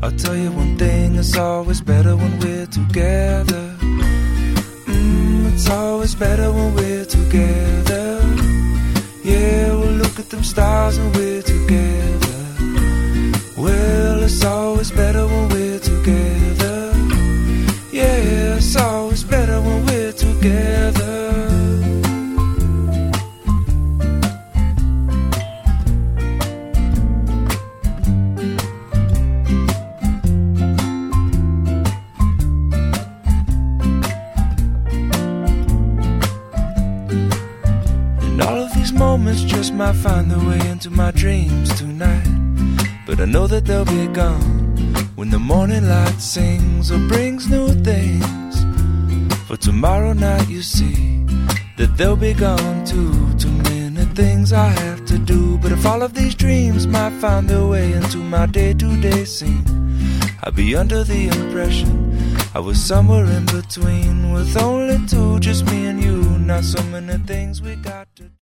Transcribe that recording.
I'll tell you one thing, it's always better when we're together. It's always better when we're together. Yeah, we'll look at them stars and we're together. Well, it's always better when we're together. Yeah, it's always better when we're together. Moments just might find their way into my dreams tonight, but I know that they'll be gone when the morning light sings or brings new things. For tomorrow night you see that they'll be gone too. Too many things I have to do, but if all of these dreams might find their way into my day-to-day scene, I'd be under the impression I was somewhere in between, with only two, just me and you. Not so many things we got to do.